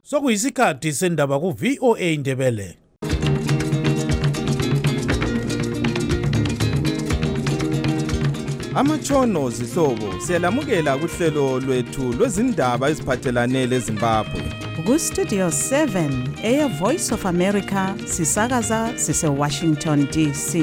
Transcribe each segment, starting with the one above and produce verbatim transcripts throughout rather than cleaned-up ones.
Sokuyisikhathi sendaba ku V O A Ndebele. Amatshono zihlobo siyalamukela kuhlelo lwethu lwezindaba eziphathelane leZimbabwe. Ku Studio seven, Air Voice of America, sisakaza sise Washington D C.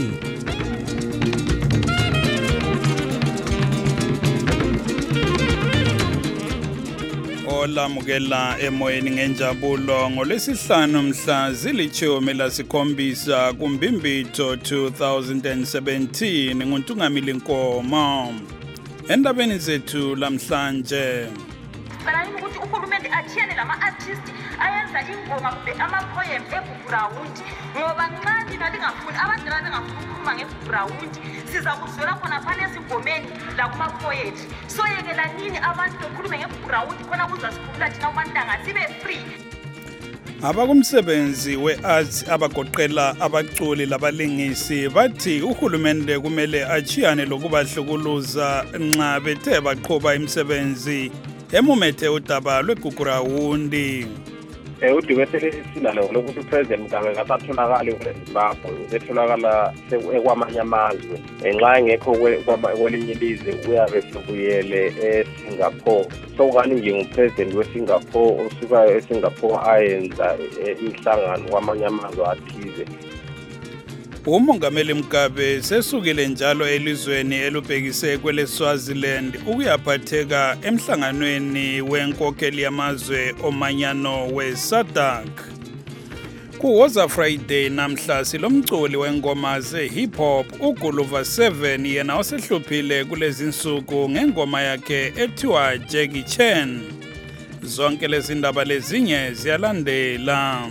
Olamukela emoyeni ngenjabulo ngolwesihlanu mhla zilithumi lasikhombisa kuMbimbitho two thousand seventeen nguNtungamili Nkomo. Endabeni zethu lamhlanje Sicela ukuthi uhulumende athiyane lama artists ayenza ingoma kumbe ama poem eBuburawundi ngoba nxa lina lingafuni abadala bengafuni ukukhuluma ngeBuburawundi siza kuzwela khona phana esingomeni la kuma poetry so yekela nini abantu bekhulume ngeBuburawundi khona kuzasikhulula thina umantanga sibe free. Abakumsebenzi we-arts abagoqela abaculi labalingisi bathi uhulumende kumele achiyane lokubahlukuluza nxa bethe baqhuba imisebenzi emumethe udaba lweGugurawundi. Eh udibethe silalo lokuthi uPresident Mugabe ngasatholakala eZimbabwe etholakala ekwamanye amazwe enxa ngekho kwelinye ilizwe uyabe sekuyele eSingapore sokani nje nguPresident weSingapore osuka eSingapore ayenza inhlangano kwamanye amazwe athize. uMongameli Mugabe sesukile njalo elizweni elubhekise kweleSwaziland ukuyaphatheka emhlanganweni wenkokheli yamazwe omanyano weSADC. Kuwoza Friday namhla silomculi wengoma ze-hip hop uGuluva seven yena osehluphile kulezi nsuku ngengoma yakhe ethiwa Jackie Chan. Zonke lezi ndaba lezinye ziyalandela.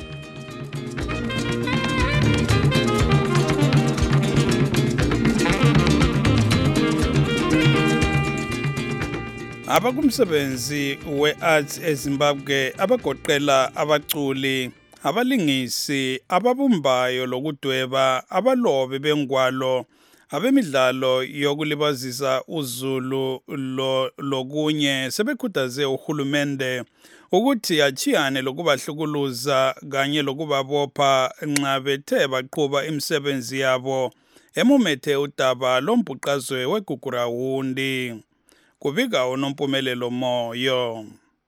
Abakumsebenzi we-arts eZimbabwe abagoqela abaculi, abalingisi, ababumbayo lokudweba, abalobi bengwalo, abemidlalo yokulibazisa uzulu lo lokunye sebekhuthaze uhulumende ukuthi achiyane lokubahlukuluza kanye lokubabopha nxa bethe baqhuba imisebenzi yabo emumethe udaba lombhuqazwe weGugurawundi. Kubika uNompumelelo Moyo.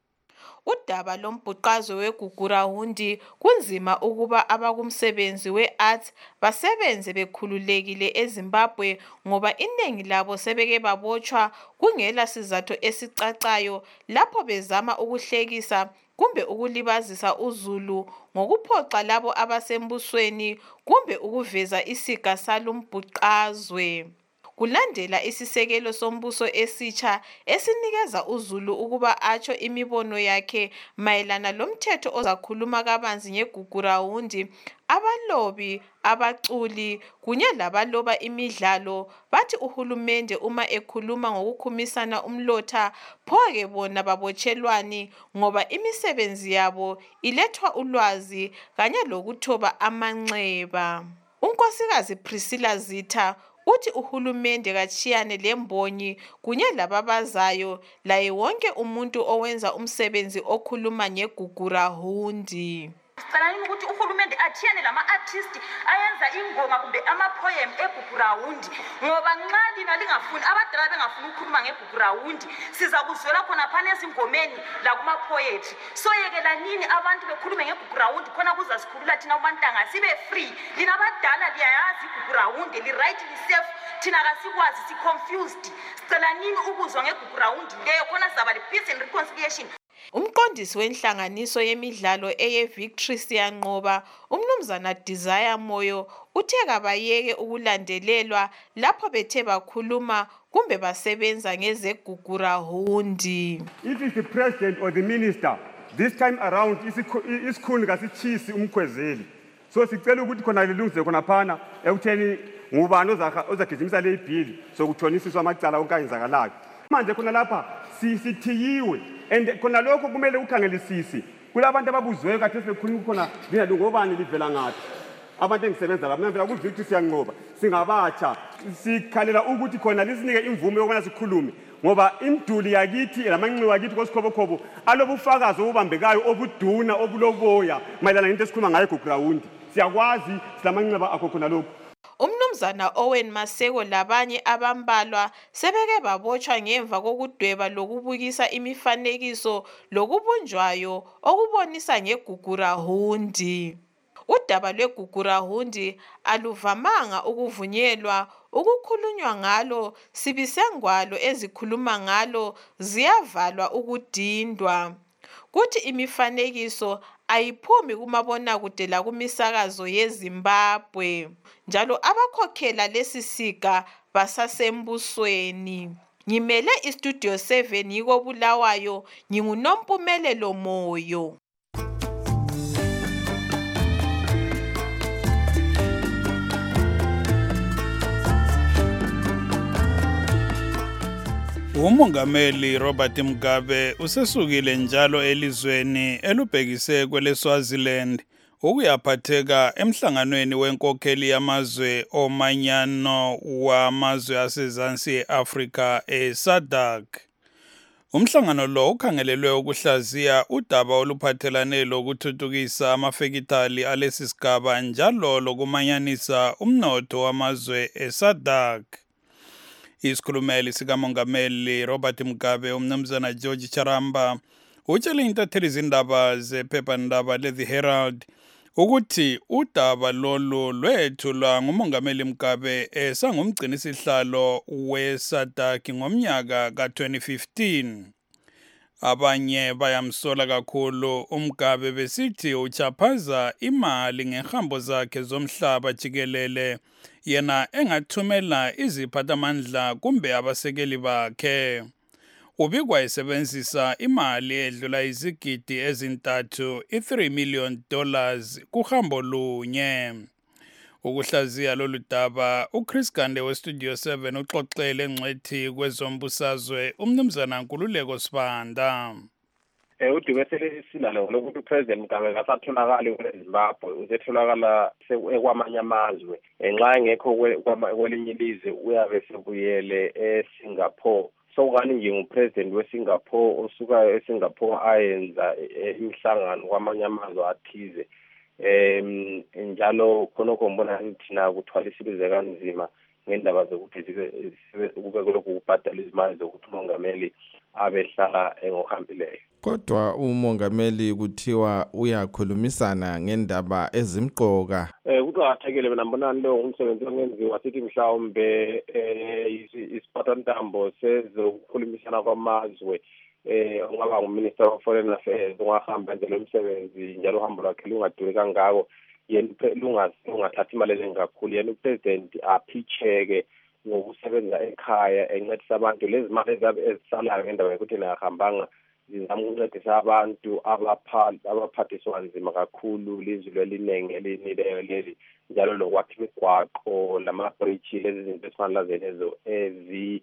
Udaba lombhuqazwe weGugurawundi kunzima ukuba abakumsebenzi we-arts basebenze bekhululekile eZimbabwe ngoba iningi labo sebeke babotshwa kungela sizathu esicacayo lapho bezama ukuhlekisa kumbe ukulibazisa uzulu ngokuphoxa labo abasembusweni kumbe ukuveza isiga salumbhuqazwe. Kulandela isisekelo sombuso esitsha esinikeza uzulu ukuba atsho imibono yakhe mayelana lomthetho ozakhuluma kabanzi ngeGugurawundi, abalobi, abaculi kunye labaloba imidlalo bathi uhulumende uma ekhuluma ngokukhumisana umlotha phoke bona babotshelwani ngoba imisebenzi yabo ilethwa ulwazi kanye lokuthoba amanxeba. Unkosikazi Priscilla Zitha uthi uhulumende kachiyane lembonyi kunye lababazayo laye wonke umuntu owenza umsebenzi okhuluma ngeGugurawundi. Sicela ukuthi uhulumende athiyane lama artists ayenza ingoma kumbe ama poem eBuburawundi ngoba nxa lina lingafuni abadala bengafuni ukukhuluma ngeBuburawundi siza kuzwela khona phana esingomeni la kuma poetry so yekela nini abantu bekhulume ngeBuburawundi khona kuzasikhulula thina umantanga sibe free. Lina abadala liyayazi iBuburawundi li right li safe thina kasikwazi si confused. Sicela nini ukuzwa ngeBuburawundi leyo khona sizaba le peace and reconciliation. Umqondisi wenhlanganiso yemidlalo eye Victory Siyanqoba, umnumzana Desire Moyo, uthe kabayeke ukulandelelwa lapho bethe bakhuluma kumbe basebenza ngezeGugurawundi. If it's the president or the minister, this time around isikhulu kasichisi umkhwezeli. So sicela ukuthi khona lelungise khona phana ekutheni ngubani ozagijimisa le bill sokuthonisiswa amacala onke ayenzakalayo. Manje khona lapha sisithiyiwe and khona lokho kumele ukhangelisisi kulabantu ababuzwe kathi sebekhuluma khona ngiyalungobani livela ngathi abantu engisebenza la mina phela ku-Victory siyanqoba singabatsha sikhalela ukuthi khona lisinike imvume yokubana sikhulume ngoba imduli yakithi lamanxiwa yakithi kosikhobo-khobo alobufakazi obubambekayo obuduna obuloboya mayelana into esikhuluma ngayo eGugurawundi siyakwazi silamanxiwa akho khona lokho. Umnumzana Owen Maseko labanye abambalwa sebeke babotshwa ngemva kokudweba lokubukisa imifanekiso lokubunjwayo okubonisa ngeGugurawundi. Udaba lweGugurawundi aluvamanga ukuvunyelwa ukukhulunywa ngalo, sibisengwalo ezikhuluma ngalo ziyavalwa ukudindwa. Kuthi imifanekiso ayiphumi kumabonakude lakumisakazo yeZimbabwe. Njalo abakhokhela lesi siga basasembusweni. Ngimele iStudio seven yiko Bulawayo, nginguNompumelelo Moyo. Umongameli Robert Mugabe usesukile njalo elizweni elubhekise kweleSwaziland ukuyaphatheka emhlanganweni wenkokheli yamazwe omanyano wamazwe asezansi eAfrika eSADC. Umhlangano lo ukhangelelwe ukuhlaziya udaba oluphathelane lokuthuthukisa amafekithali alesi sigaba njalo lokumanyanisa umnotho wamazwe eSADC. Isikhulumeli sikamongameli Robert Mugabe umnumzana George Charamba utshele intatheli zindaba zephephandaba leThe Herald ukuthi udaba lolu lwethulwa ngumongameli Mugabe esangumgcinisihlalo weSADC ngomnyaka ka twenty fifteen. Abanye bayamsola kakhulu uMugabe besithi uchaphaza imali ngehambo zakhe zomhlaba jikelele yena engathumela iziphathamandla kumbe abasekeli bakhe. Ubikwa esebenzisa imali edlula izigidi ezintathu i-three million dollars kuhambo lunye. Ukuhlaziya lolu daba uChris Gande weStudio seven uxoxele engcwethi kwezombusazwe umnumzana Nkululeko Sibanda. Eh udume selilalo lokuthi uPresident Mugabe akasatholakali eZimbabwe usetholakala ekwamanye amazwe enxa ngekho kwelinye ilizwe uyabe sebuyele eSingapore. So ngani nje ngupresident weSingapore osuka eSingapore ayenza imihlangano kwamanye amazwe athize. Em njalo khonoko mbona thina kuthwalisilize kanzima ngendaba zokuthi kube lokhu kubhadala izimali zokuthi umongameli abehlala engohambileyo. Kodwa umongameli kuthiwa uyakhulumisana ngendaba ezimqoka. Eh kuqakathekile mina mbonani lo umsebenzi ongenziwa sithi mhlawumbe eh isiphathantambo sezokukhulumisana kwamazwe eh ongaba nguminister of foreign affairs ongahamba nje lo msebenzi njalo uhambo lwakhe lungaduri kangako yena lungathatha imali eningi kakhulu yena upresident aphicheke ngokusebenza ekhaya encedisa abantu lezi mali ezisalayo ngendaba yokuthi nahambanga zizama ukuncedisa abantu abaphathiswa nzima kakhulu lizwe elinenge elinileyo leli njalo lokwakha imigwaqo lama-bridge lezi zinto esifana lezo ezi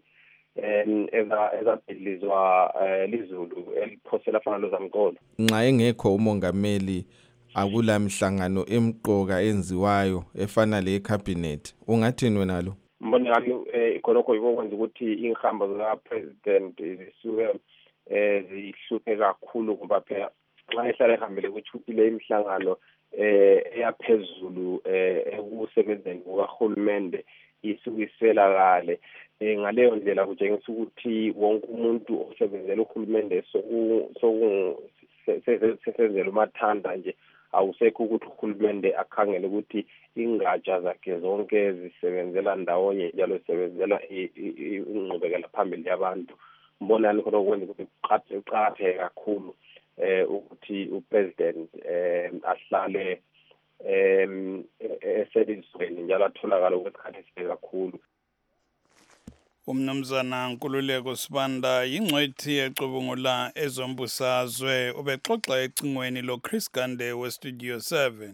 ezabhidlizwa lizulu eliphosela fana lozamqolo. Nxa engekho umongameli akula mhlangano emqoka enziwayo efana le cabinet ungathini wena lo? Mbona ngani ikhonokho yikwenza ukuthi ingihamba zika president zisuke eh zihluphe kakhulu ngoba phela xa ehlala ehambile ukuthi le imihlangano eh eyaphezulu eh ekusebenzeni kukaHulumende isukisela kale ngaleyo ndlela kutshengisa ukuthi wonke umuntu osebenzela uHulumende soku soku sesenzela umathanda nje awusekho ukuthi uHulumende akhangele ukuthi ingatsha zakhe zonke zisebenzela ndawonye njalo zisebenzela ingqubekela phambili yabantu. Mbonani khona ukwenza ukuthi uqaphe kakhulu eh ukuthi upresident eh ahlale em esedizweni njalo atholakala ukwesikhathi eside kakhulu. Umnumzana Nkululeko Sibanda yingcwethi ecubungula ezombusazwe ubexoxa ecingweni lo Chris Gande weStudio seven.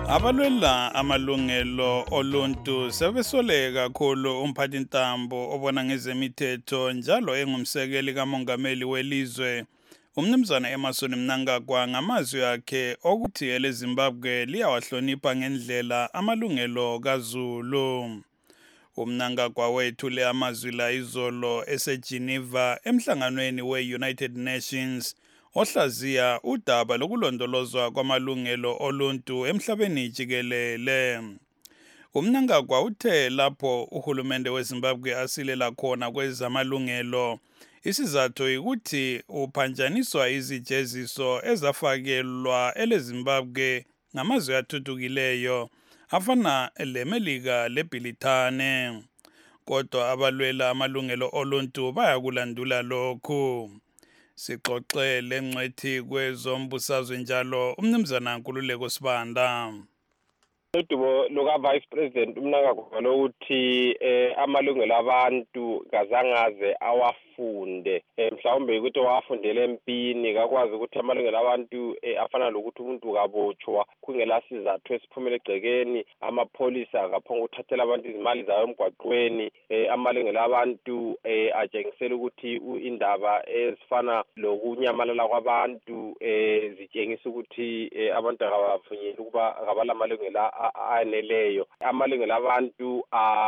Abalwela amalungelo oluntu sebesoleka kakhulu umphathintambo obona ngezemithetho njalo engumsekeli kamongameli welizwe umnumzana Emmerson Mnangagwa ngamazwi akhe okuthi eleZimbabwe liyawahlonipha ngendlela amalungelo kaZulu. UMnangagwa wethule amazwi la izolo eseGeneva emhlanganweni we-United Nations ohlaziya udaba lokulondolozwa kwamalungelo oluntu emhlabeni jikelele. UMnangagwa uthe lapho uhulumende weZimbabwe asilela khona kwezamalungelo isizathu ukuthi uphanjaniswa izijeziso ezafakelwa eleZimbabwe ngamazwe athuthukileyo afana leMelika leBrithani. Kodwa abalwela amalungelo oluntu bayakulandula lokhu. Sixoxe lengcwethi kwezombusazwe njalo umnumzana Nkululeko Sibanda. Udubo luka Vice President uMnangagwa lokuthi eh, amalungelo abantu kazangaze awafunde eh, mhlawumbe ukuthi wafundele empini kakwazi ukuthi amalungelo abantu eh, afana lokuthi umuntu kabotshwa kungela sizathu esiphumele egcekeni amapholisa akaphonga ukuthathela abantu izimali zayo emgwaqweni eh, amalungelo abantu eh, ajengisela ukuthi indaba ezifana lokunyamalala kwabantu eh, zitshengisa ukuthi eh, abantu akabavunyelwa ukuba akabala amalungelo aneleyo. Amalungelo abantu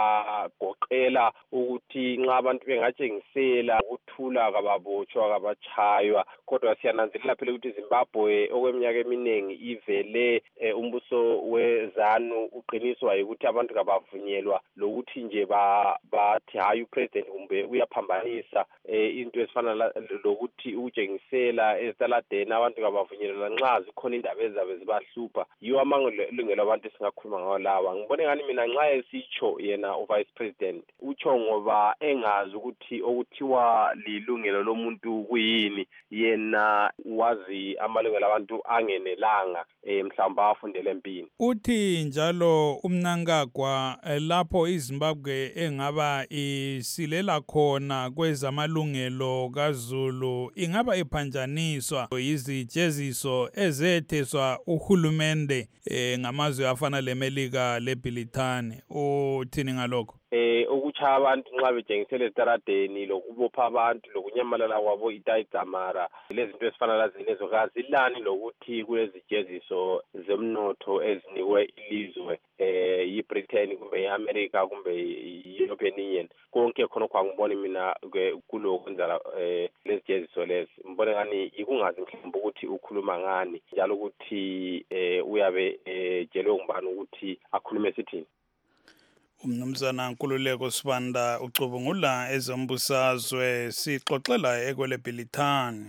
agoqela ukuthi nxa abantu bengatshengisela ukuthula kababotshwa kabachaywa kodwa siyananzelela phela ukuthi Zimbabwe okweminyaka eminingi ivele eh, umbuso wezanu uqiniswa ukuthi abantu kabavunyelwa lokuthi nje ba bathi hayi upresident kumbe uyaphambanisa eh, into esifana lokuthi ujengisela ezitaladeni abantu kabavunyelwa nxa zikhona indaba ezabe zibahlupha yiwo amalungelo abantu singakhuluma ngawo lawa. Ngibone ngani mina nxa esitsho yena uvice president utsho ngoba engazi ukuthi okuthiwa lilungelo lomuntu kuyini yena wazi amalungelo abantu angenelanga eh, mhlawumbe afundele empini. Uthi njalo uMnangagwa lapho iZimbabwe engaba isilela khona kwezamalungelo kaZulu ingaba iphanjaniswa yizijeziso ezetheswa uhulumende eh, ngamazwe afana leMelika leBrithani. Uthini ngalokho? Eh ukuchaya abantu nxa bejengisela ezitaradeni lokubopha abantu lokunyamalala kwabo itayizamara lezinto ezifana lazilezo kazilani lokuthi kulezijeziso zemnotho ezinikwe ilizwe eh yiBritain kumbe eAmerica kumbe iEuropean Union konke khona kwangibona mina kulokwenza eh lezijeziso lezi mbone ngani ikungazi mhlawumbe ukuthi ukhuluma ngani njalo ukuthi eh uyabe ejelwe ngubani ukuthi akhulume sithini. Umnumzana Nkululeko Sibanda ucubungula ezombusazwe sixoxela ekweleBrithani.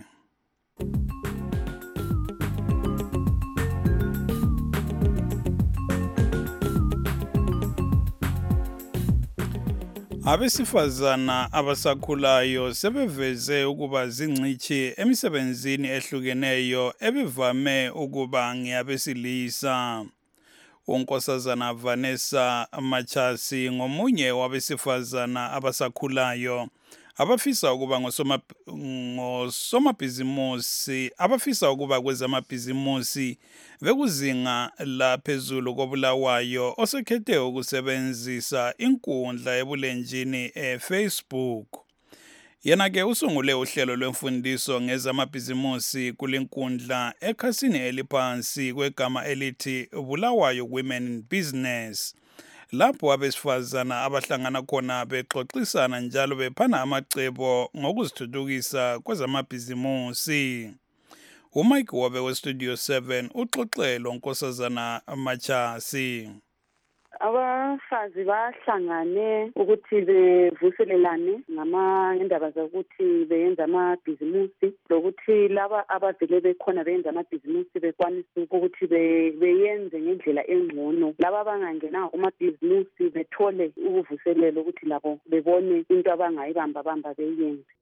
Abesifazana abasakhulayo sebeveze ukuba zingcithi emisebenzini ehlukeneyo ebivame ukuba ngeyabesilisa. Unkosazana Vanessa Machasi ngomunye wabesifazana abasakhulayo abafisa ukuba ngosomabhizimusi abafisa ukuba kwezamabhizimusi bekuzinga laphezulu koBulawayo osekhethe ukusebenzisa inkundla ebulenjini eFacebook. Yena ke usungule uhlelo lwemfundiso ngezamabhizimusi kulenkundla ekhasini eliphansi kwegama elithi Bulawayo Women in Business. Lapho abesifazana abahlangana khona bexoxisana njalo bephana amacebo ngokuzithuthukisa kwezamabhizimusi. uMike Wabe weStudio seven uxoxelo unkosazana Machasi. Abafazi bahlangane ukuthi bevuselelane ngamandaba zokuthi beyenza amabhizimusi lokuthi laba abavele bekhona beyenza amabhizimusi bekwanisa ukuthi beyenze ngendlela engcono laba abangangena kumabhizimusi bethole ukuvuselela ukuthi labo bebone into abangayibamba bamba beyenze.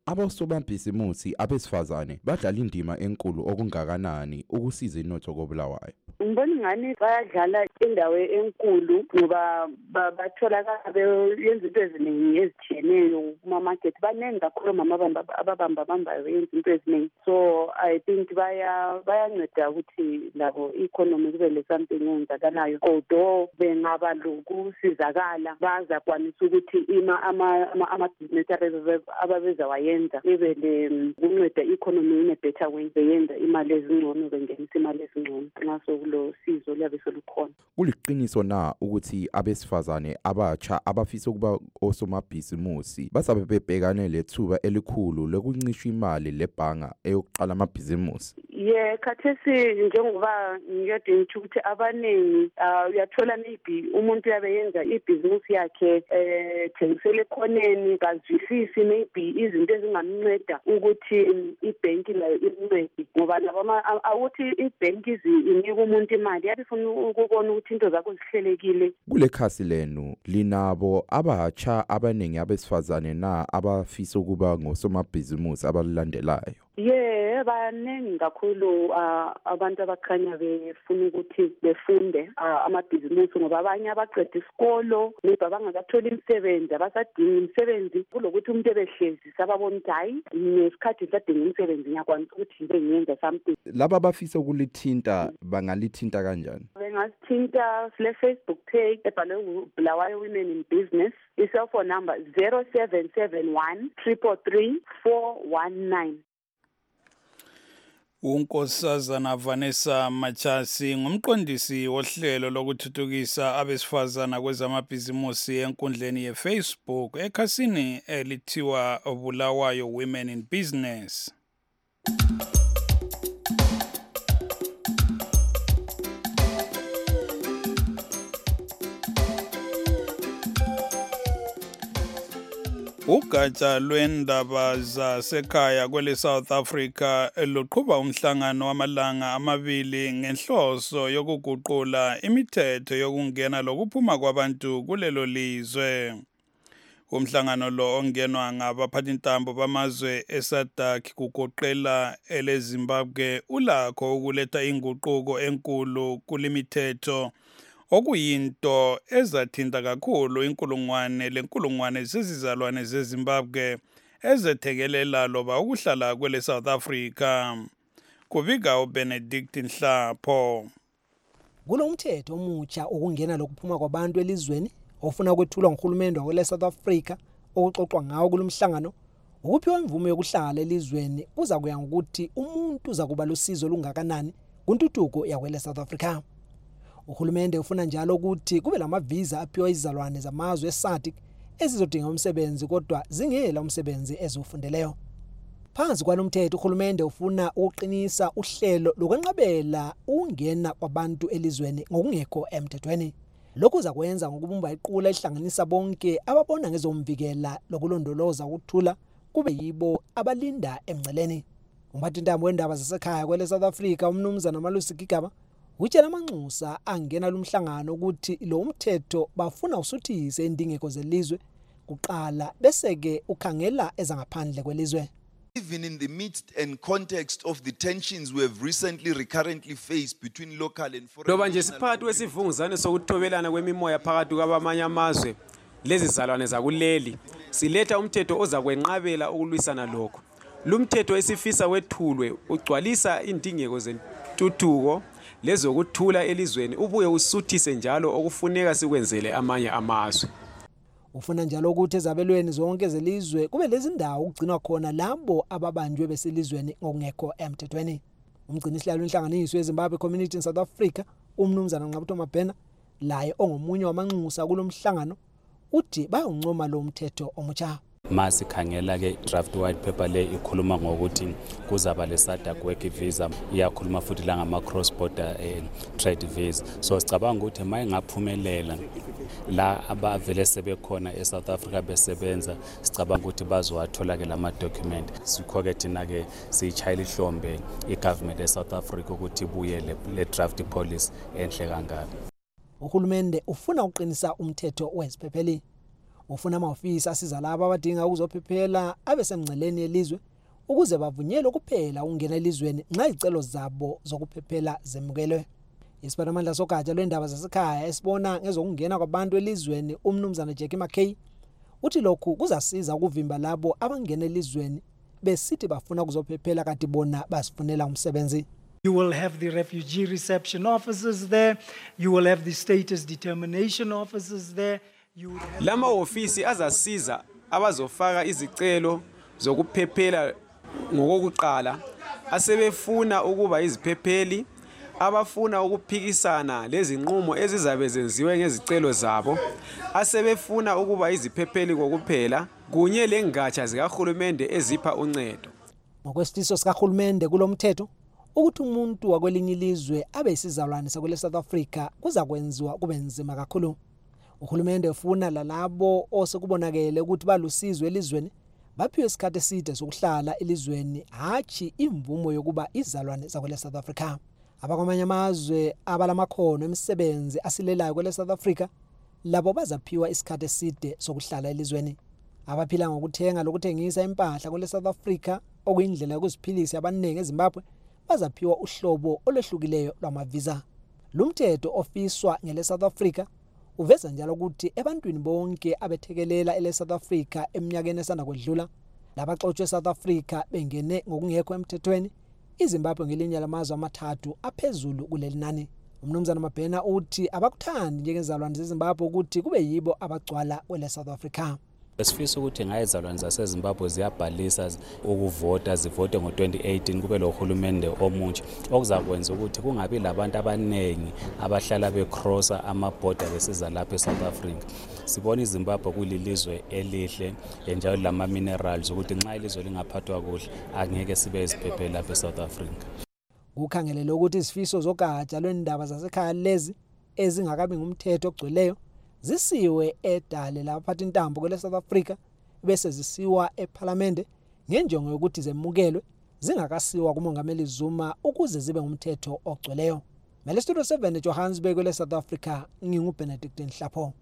Abosobamabhizimusi abesifazane badlala indima enkulu okungakanani ukusiza inotho koBulawayo. Ngibona ingani bayadlala indawo enkulu ngoba batholakala beyenza into eziningi ezitshiyeneyo kuma-market. Baningi kakhulu mama ababamba bambayo beyenza into eziningi. So I think baya bayanceda ukuthi labo economy kube le something eyenzakalayo. Although bengaba lokusizakala bazakwanisa ukuthi ima ama-business ababeza wayenza ibe le kunceda economy in a better way. Beyenza imali ezingcono bengenisa imali ezingcono nxa sokulo sizo liyabe solukhona. Kuliqiniso na ukuthi abesifazane abatsha abafisa ukuba osomabhizimusi basabe bebhekane lethuba elikhulu lokuncisha imali lebhanga eyokuqala amabhizimusi? Yeah, khathesi njengoba ngiyade ngithi ukuthi abaningi uyathola maybe umuntu yabeyenza ibhizimusi yakhe eh thengisele khoneni kazwisisi maybe izinto ezingamnceda ukuthi ibhenki layo imncede ngoba labo awuthi ibhenki inika umuntu imali yabe ufuna ukubona ukuthi into zakho zihlelekile. Kule khasi lenu linabo abatsha abaningi abesifazane na abafisa ukuba ngosomabhizimusi abalandelayo? Yeah, baningi kakhulu abantu abakhanya befuna ukuthi befunde amabhizimusi ngoba abanye abaqeda isikolo niba bangakatholi imisebenzi abasadinga imisebenzi kulokuthi umuntu ebehlezi sababona ukuthi hayi nesikhathi sadinga imisebenzi ngiyakwanisa ukuthi ngibe ngiyenza something. Laba abafisa ukulithinta bangalithinta kanjani? Bengasithinta sile Facebook page ebhalwe Bulawayo Women in Business. I-cell phone number zero seven seven one three four three four one nine. Unkosazana Vanessa Machasi ngumqondisi wohlelo lokuthuthukisa abesifazana kwezamabhizimusi enkundleni yeFacebook ekhasini elithiwa Bulawayo Women in Business. Ugatsha lwendaba zasekhaya kwele South Africa luqhuba umhlangano wamalanga amabili ngenhloso yokuguqula imithetho yokungena lokuphuma kwabantu kulelo lizwe. Umhlangano lo ongenwa ngabaphathintambo bamazwe eSADC kugoqela eleZimbabwe ulakho ukuletha inguquko enkulu kulimithetho okuyinto ezathinta kakhulu inkulungwane lenkulungwane zezizalwane zeZimbabwe ezethekelela loba ukuhlala kwele South Africa. Kubika uBenedict Nhlapho. Kulo umthetho omutsha okungena lokuphuma kwabantu elizweni ofuna ukwethulwa nguhulumende wele South Africa okuxoxwa ngawo kulomhlangano ukuphiwa imvume yokuhlala elizweni kuza kuya ngokuthi umuntu uza kuba losizo lungakanani kuntuthuko yakwele South Africa. Uhulumende ufuna njalo ukuthi kube lamavisa aphiwa izizalwane zamazwe eSADC ezizodinga umsebenzi kodwa zingela umsebenzi ezofundeleyo. Phansi kwalomthetho uhulumende ufuna ukuqinisa uhlelo lokwenqabela ukungena kwabantu elizweni ngokungekho emthethweni. Lokhu uza kwenza ngokubumba iqula ehlanganisa bonke ababona ngezomvikela lokulondoloza ukuthula kube yibo abalinda emngceleni. Umphathintambo wendaba zasekhaya kwele South Africa umnumzana Malusi Gigaba utshela amanxusa angena lumhlangano ukuthi lo umthetho bafuna usuthise indingeko zelizwe kuqala bese ke ukhangela ezangaphandle kwelizwe. Even in the midst and context of the tensions we have recently recurrently faced between local and foreign. Loba nje siphathi wesivunguzane sokuthobelana kwemimoya phakathi kwabamanye amazwe lezi zalwane zakuleli siletha umthetho oza kwenqabela ukulwisana lokho. Lumthetho esifisa wethulwe ugcwalisa indingeko zentuthuko lezokuthula elizweni ubuye usuthise njalo okufuneka sikwenzele amanye amazwe. Ufuna njalo ukuthi ezabelweni zonke zelizwe kube lezi ndawo ukugcinwa khona labo ababanjwe beselizweni ngokungekho emthethweni. Umgcinisihlalo wenhlanganiso yeZimbabwe Community in South Africa umnumzana Nqabutho Mabhena laye ongomunye wamanxusa kulomhlangano uthi bayoncoma lo mthetho omutsha. Masikhangela ke draft white paper le ikhuluma ngokuthi kuzaba le SADC work visa iyakhuluma futhi la ngama cross border eh, trade visa. So sicabanga ukuthi mayingaphumelela la abavele sebekhona eSouth Africa besebenza sicabanga ukuthi bazowathola ke lama document. Sikho ke thina ke sichayile ihlombe igovernment eSouth Africa ukuthi ibuye le draft policy enhle kangaka. Uhulumende ufuna uqinisa umthetho weziphepheli. ufuna amahhovisi asiza labo abadinga ukuzophephela abesemngceleni yelizwe ukuze bavunyelwe kuphela ukungena elizweni nxa izicelo zabo zokuphephela zemukelwe. Isiphathimandla sogatsha lwendaba zasekhaya esibona ngezokungena kwabantu elizweni umnumzana Jackie McKay uthi lokhu kuzasiza ukuvimba labo abangena elizweni besithi bafuna ukuzophephela kanti bona basifunela umsebenzi. You will have the refugee reception officers there. You will have the status determination officers there. Lama ofisi azasiza abazofaka izicelo zokuphephela ngokuqala asebefuna ukuba iziphepheli abafuna ukuphikisana lezinqumo ezizabe zenziwe ngezicelo zabo asebefuna ukuba iziphepheli kokuphela kunye lengatsha zikahulumende ezipha uncedo. Ngokwesifiso sikahulumende kulomthetho ukuthi umuntu wakwelinye ilizwe abe isizalwane sakwele South Africa kuza kwenziwa kube nzima kakhulu. Uhulumende ufuna lalabo osekubonakele ukuthi balusizo elizweni baphiwe isikhathi eside sokuhlala elizweni hachi imvumo yokuba izalwane zakwele South Africa. Abakwamanye amazwe abalamakhono emisebenzi asilelayo kwele South Africa labo bazaphiwa isikhathi eside sokuhlala elizweni. Abaphila ngokuthenga lokuthengisa impahla kwele South Africa okuyindlela yokuziphilisa abaningi eZimbabwe bazaphiwa uhlobo olwehlukileyo lwamavisa. Lumthetho ofiswa ngele South Africa uveza njalo ukuthi ebantwini bonke abethekelela ele South Africa eminyakeni esanda kwedlula labaxotshe South Africa bengene ngokungekho emthethweni iZimbabwe ngelinye lamazwe amathathu aphezulu kuleli nani. Umnumzana Mabhena uthi abakuthandi njengezalwane zeZimbabwe ukuthi kube yibo abagcwala kwele South Africa. Esifisa ukuthi ngayizalwane zaseZimbabwe ziyabhalisa ukuvota zivote ngo twenty eighteen kube lo hulumende omutsha okuzakwenza ukuthi kungabi labantu abanengi abahlala becrossa amaborder besiza lapha eSouth Africa. Sibona iZimbabwe kulilizwe elihle njalo lama minerals ukuthi nxa ilizwe lingaphathwa kuhle angeke sibe iziphepheli lapha eSouth Africa. Ukhangelele ukuthi izifiso zogatsha lwendaba zasekhaya lezi ezingakabi ngumthetho ogcweleyo zisiwe edale laphatha intambo kwele South Africa bese zisiwa eParliament ngenjongo yokuthi zemukelwe zingakasiwa kumongameli Zuma ukuze zibe ngumthetho ogcweleyo. Mele Studio seven eJohannesburg kwele South Africa ngingu Benedict Nhlapho.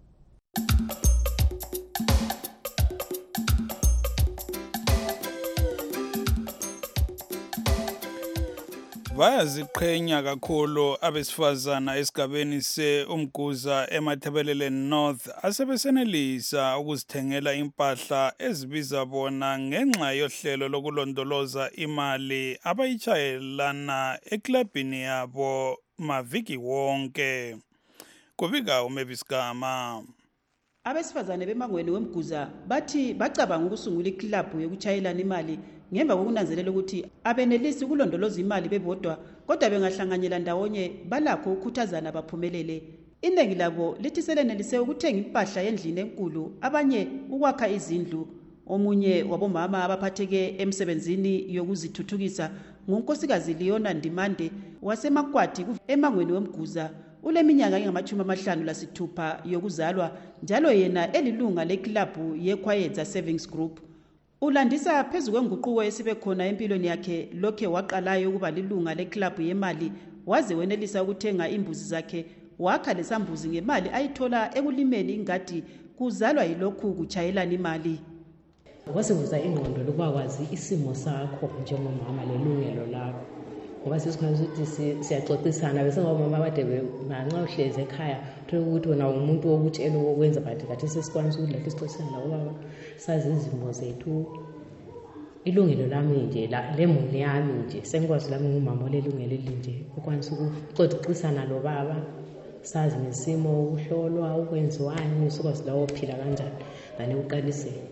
Bayaziqhenya kakhulu abesifazana esigabeni seUmguza eMathebeleleni North asebesenelisa ukuzithengela impahla ezibiza bona ngenxa yohlelo lokulondoloza imali abayichayelana eklabhini yabo maviki wonke. Kubika uMeviskama. Abesifazane bemangweni weMguza bathi bacabanga ukusungula iklabhu yokuchayelana imali ngemva kokunanzelela ukuthi abenelisi ukulondoloza imali bebodwa kodwa bengahlanganyela ndawonye balakho ukukhuthazana baphumelele. Iningi labo lithi selenelise ukuthenga impahla endlini enkulu abanye ukwakha izindlu. Omunye wabomama abaphatheke emsebenzini yokuzithuthukisa ngunkosikazi Leona Ndimande wasemakwati emangweni weMguza. Uleminyaka engamachumi amahlanu lasithupha yokuzalwa njalo yena elilunga leklabhu yeKhwayedza Savings Group. Ulandisa phezu kwenguquko esibe khona empilweni yakhe lokhe waqalayo ukuba lilunga leklabhu yemali waze wenelisa ukuthenga imbuzi zakhe wakha lesambuzi ngemali ayithola ekulimeni ingadi kuzalwa yilokhu kuchayelana imali. Wasivuza ingqondo lokwazi isimo sakho njengomama lelungelo lakho. Ngoba sisikhathi ukuthi siyaxoxisana bese ngomama abade banxa uhleze ekhaya uthola ukuthi wena umuntu wokutshela ukwenza bathi kathi sesikwanisa ukuthi lathi sixoxisana lawo sazi izimo zethu. Ilungelo lami nje la lemuni yami nje sengikwazi lami ngumama olelungelo elinje ukwanisa ukuxoxisana lo baba sazi nesimo ukuhlolwa ukwenziwani usukwazi lawo phila kanjani ngane uqalisele.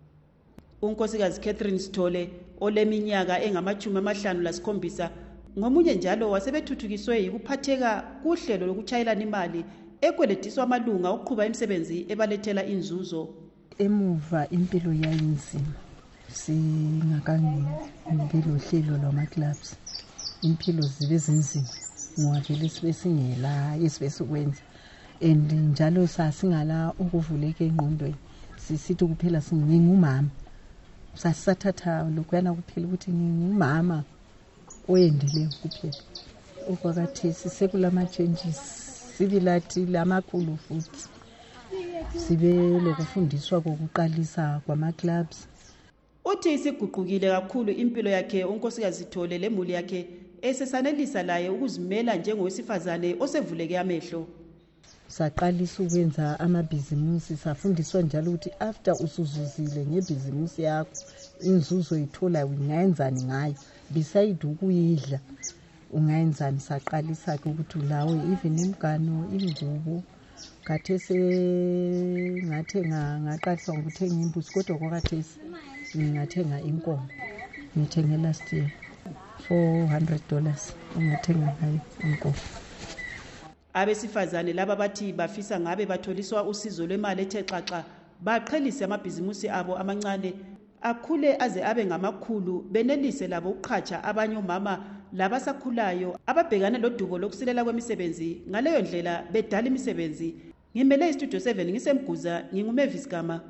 Unkosikazi Catherine Sithole oleminyaka engamachumi amahlanu lasikhombisa ngomunye njalo wasebethuthukiswe ukuphatheka kuhlelo lokuchayelana imali ekwelediswa amalunga oqhuba imisebenzi ebalethela inzuzo. Emuva impilo yayinzima singakangeni impilo hlelo lwama clubs impilo zibe zinzima ngoba vele sibe singela esibesikwenza and njalo sasingala ukuvuleka engqondweni sisithi kuphela singingumama sasathatha lokuyana kuphela ukuthi ngingumama oyendele kuphela okwakathi sisekulama changes sibilathi lamakhulu futhi sibe lokufundiswa kokuqalisa kwama-clubs. Uthi isiguqukile kakhulu impilo yakhe unkosikazi Thole lemuli yakhe esesanelisa laye ukuzimela njengowesifazane osevuleke amehlo. Saqalisa ukwenza amabhizimusi, safundiswa njalo ukuthi after usuzuzile ngebhizimusi yakho inzuzo ithola ungayenzani ngayo beside ukuyidla ungayenzani. Saqalisa ke ukuthi ulawe even imgano ingubo kathese ngathenga ngaqalisa ngokuthenga imbuzi kodwa kwakathese ngingathenga inkomo. Ngithenge last year four hundred dollars ungathenga ngayo inkomo. Abesifazane laba bathi bafisa ngabe batholiswa usizo lwemali ethe xaxa baqhelise amabhizimusi abo amancane akhule aze abe ngamakhulu benelise labo uqhatsha abanye omama labasakhulayo ababhekana lodubo lokusilela kwemisebenzi ngaleyo ndlela bedala imisebenzi. Ngimele istudio seven ngisemguza nginguMavis Gama.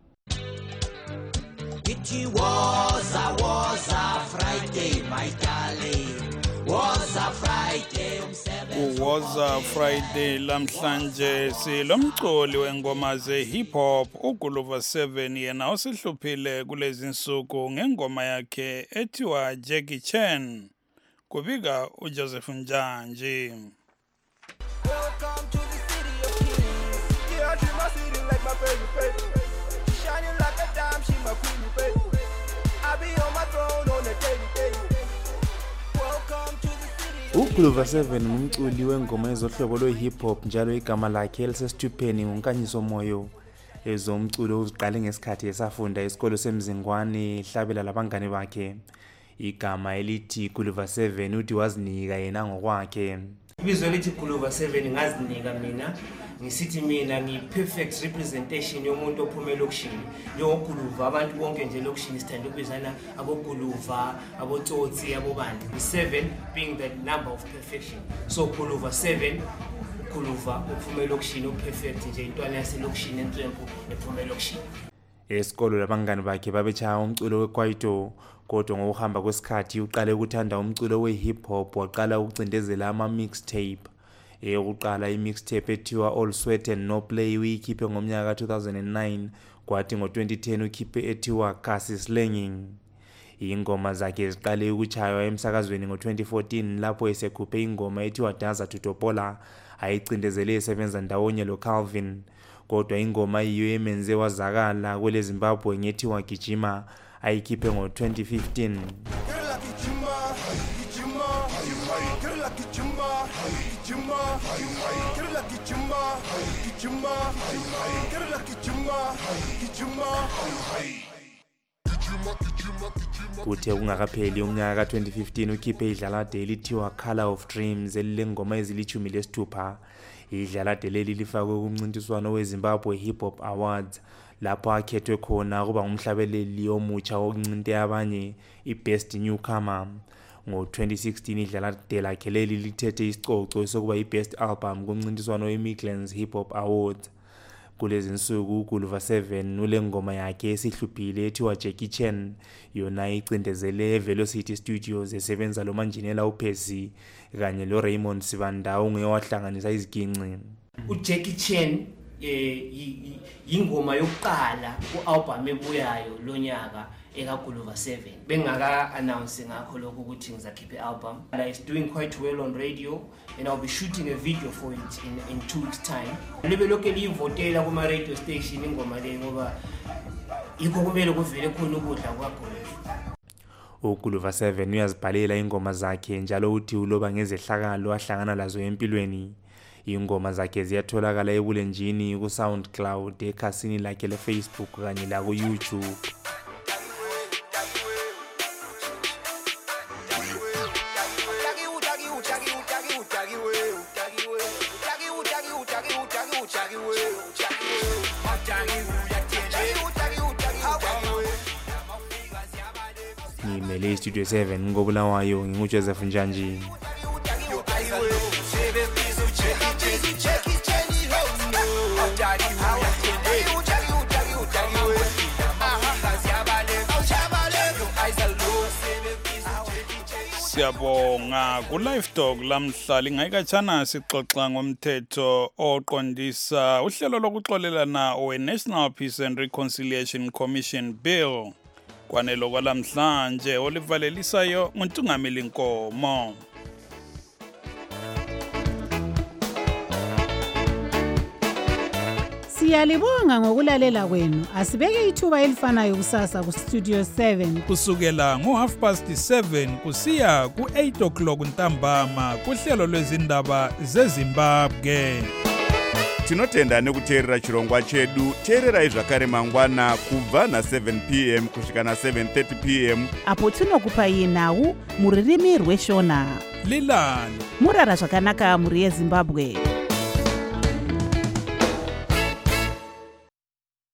It was a was a Friday my darling. Was a Friday umsebenzi. Was a Friday lamhlanje silomculi wengoma ze hip hop uGuluva seven yena osihluphile kulezi insuku ngengoma yakhe ethiwa Jackie Chan. Kubika uJoseph Njanji. Welcome to the city of kings. Yeah, she my city like my baby baby. She shining like a dime, she my queen baby. I be on my throne on a daily day. Welcome to the city of uGuluva seven umculi wengoma ezohlobo lo hip hop njalo igama lakhe elisesithupeni nguNkanyiso Moyo. Ezomculo uziqale ngesikhathi esafunda esikolo semzingwane hlabela labangane bakhe. Igama elithi Guluva seven uthi wazinika yena ngokwakhe. Ibizo elithi Guluva seven ngazinika mina ngisithi mina ngi perfect representation yomuntu ophumela lokishini. Yoguluva abantu bonke nje lokishini sithanda ukubizana aboguluva, abotsotsi, abobandi. seven being the number of perfection. So Guluva seven Guluva uphumela lokishini uperfect nje intwana yaselokishini entrempu ephumela lokishini. Esikolo labangane bakhe babechaya umculo wekwaito kodwa ngokuhamba kwesikhathi uqale ukuthanda umculo we-hip hop waqala ukucindezela ama-mixtape. Eyokuqala i-mixtape ethiwa All Sweat and No Play uyikhiphe ngomnyaka two thousand nine kwathi ngo-twenty ten ukhiphe ethiwa Kasi Slanging. Ingoma zakhe ziqale ukuchaywa emsakazweni ngo-twenty fourteen lapho esekhuphe ingoma ethiwa Daza Tutopola ayicindezele esebenza ndawonye lo Calvin. Kodwa ingoma iyo emenze wazakala kwele Zimbabwe ngethiwa Gijima ayikhiphe ngo-twenty fifteen. Kuthe kungakapheli umnyaka ka-twenty fifteen ukhiphe idlalade elithiwa Color of Dreams elilengoma ezilithumi lesithupha. Idlalade leli lifakwe kumncintiswano weZimbabwe Hip Hop Awards lapho akhethwe khona kuba ngumhlabeleli omutsha wokuncinte abanye i-Best Newcomer. Ngo-twenty sixteen idlalade lakhe leli lithethe isicoco sokuba i-Best Album kumncintiswano we-Midlands Hip Hop Awards. Kulezi insuku uGuluva seven ulengoma yakhe esihluphile ethiwa Jackie Chan yona icindezele Velocity Studios esebenza lo manjinela uPercy kanye lo Raymond Sibanda ongewahlanganisa iziginci. uJackie Chan eh ingoma yokuqala ku-album ebuyayo lonyaka ekaGuluva seven. Bengaka announce ngakho lokho ukuthi ngizakhipha i-album. It's doing quite well on radio and I'll be shooting a video for it in in two weeks time. Libe lokho livotela kuma radio station ingoma le ngoba ikho kumele kuvele khona ukudla kwakho. uGuluva seven uyazibhalela ingoma zakhe njalo uthi uloba ngezehlakalo ahlangana lazo empilweni. Ingoma zakhe ziyatholakala ebulenjini ku SoundCloud, ekhasini lakhe le Facebook kanye la ku YouTube. Ngimele Studio seven ngobulawayo nginguJoseph Njanji. siyabonga ku Live Talk lamhla lingayikatshana sixoxa ngomthetho oqondisa uhlelo lokuxolelana we National Peace and Reconciliation Commission Bill. Kwanelo kwalamhlanje olivalelisayo nguNtungameli Nkomo. Siyalibonga ngokulalela kwenu. Asibeke ithuba elifanayo kusasa ku Studio seven kusukela ngo half past seven kusiya ku eight o'clock ntambama kuhlelo lwezindaba zeZimbabwe. Tinotenda nekuteerera chirongwa chedu. Teererai zvakare mangwana kubva na seven p m kusvika na seven thirty p m apo tinokupa nhau muririmi rweshona. Lilani murara zvakanaka muri yeZimbabwe.